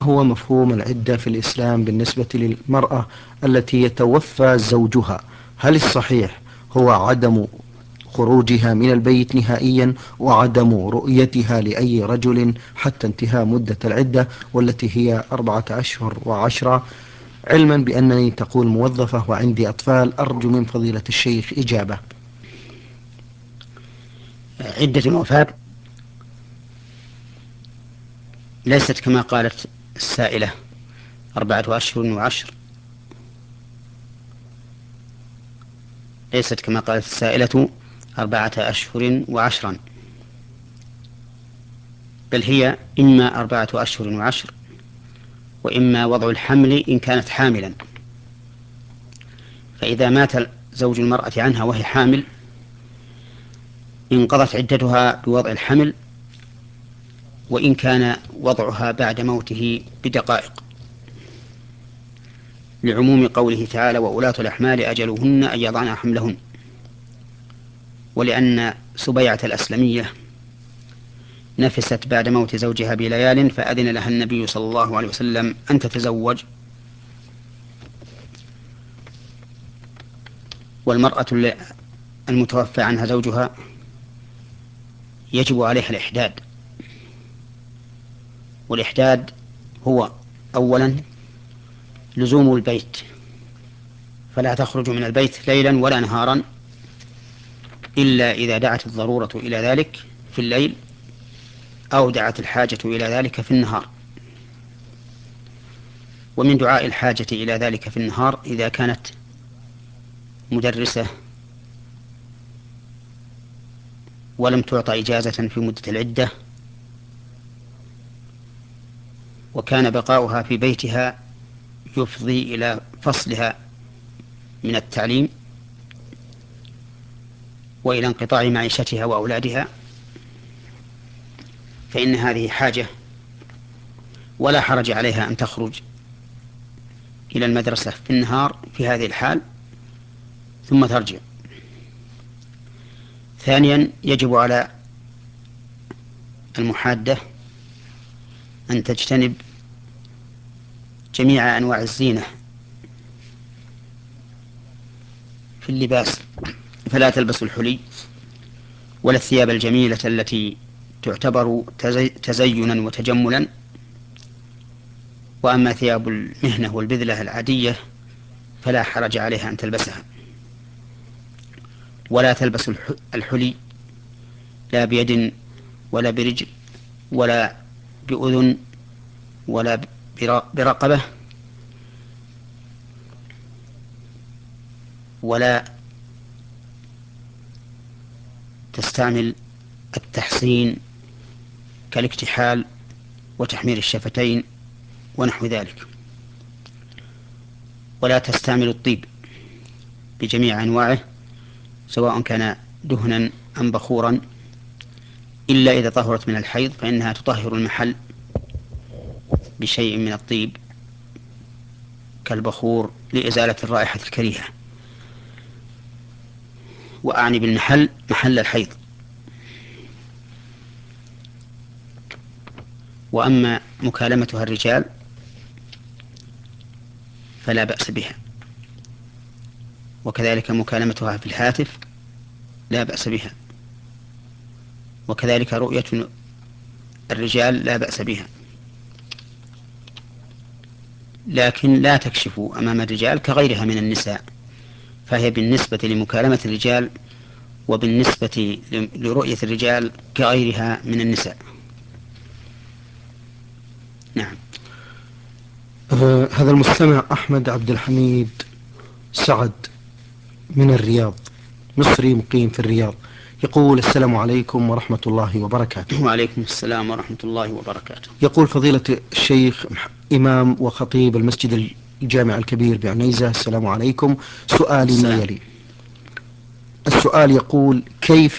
هو مفهوم العدة في الإسلام بالنسبة للمرأة التي يتوفى زوجها؟ هل الصحيح هو عدم خروجها من البيت نهائيا وعدم رؤيتها لأي رجل حتى انتهاء مدة العدة والتي هي 4 أشهر و10، علما بأنني تقول موظفة وعندي أطفال؟ أرجو من فضيلة الشيخ إجابة. عدة الوفاة ليست كما قالت السائلة 4 أشهر و10، ليست كما قالت السائلة 4 أشهر و10، بل هي إما 4 أشهر و10 وإما وضع الحمل إن كانت حاملا. فإذا مات زوج المرأة عنها وهي حامل انقضت عدتها بوضع الحمل، وإن كان وضعها بعد موته بدقائق، لعموم قوله تعالى: وأولاة الأحمال أجلهن أن يضعن حملهن. ولأن سبيعة الأسلمية نفست بعد موت زوجها بليال، فأذن لها النبي صلى الله عليه وسلم أن تتزوج. والمرأة المتوفى عنها زوجها يجب عليها الإحداد، والإحداد هو أولا لزوم البيت، فلا تخرج من البيت ليلا ولا نهارا إلا إذا دعت الضرورة إلى ذلك في الليل، أو دعت الحاجة إلى ذلك في النهار. ومن دعاء الحاجة إلى ذلك في النهار إذا كانت مدرسة ولم تعطى إجازة في مدة العدة، وكان بقاؤها في بيتها يفضي إلى فصلها من التعليم وإلى انقطاع معيشتها وأولادها، فإن هذه حاجة ولا حرج عليها أن تخرج إلى المدرسة في النهار في هذه الحال ثم ترجع. ثانيا، يجب على المحادة أن تجتنب جميع أنواع الزينة في اللباس، فلا تلبس الحلي ولا الثياب الجميلة التي تعتبر تزينا وتجملا. وأما ثياب المهنة والبذلة العادية فلا حرج عليها أن تلبسها. ولا تلبس الحلي لا بيد ولا برجل ولا بأذن ولا برقبة، ولا تستعمل التحصين كالاكتحال وتحمير الشفتين ونحو ذلك. ولا تستعمل الطيب بجميع أنواعه سواء كان دهنا أم بخورا، إلا إذا طهرت من الحيض فإنها تطهر المحل بشيء من الطيب كالبخور لإزالة الرائحة الكريهة، وأعني بالمحل محل الحيض. وأما مكالمتها الرجال فلا بأس بها، وكذلك مكالمتها في الهاتف لا بأس بها، وكذلك رؤية الرجال لا بأس بها، لكن لا تكشف أمام الرجال كغيرها من النساء، فهي بالنسبة لمكالمة الرجال وبالنسبة لرؤية الرجال كغيرها من النساء. نعم. هذا المستمع أحمد عبد الحميد سعد من الرياض، مصري مقيم في الرياض، يقول: السلام عليكم ورحمة الله وبركاته. وعليكم السلام ورحمة الله وبركاته. يقول: فضيلة الشيخ إمام وخطيب المسجد الجامع الكبير بعنيزة، السلام عليكم. سؤالي ما السلام. يلي. السؤال يقول: كيف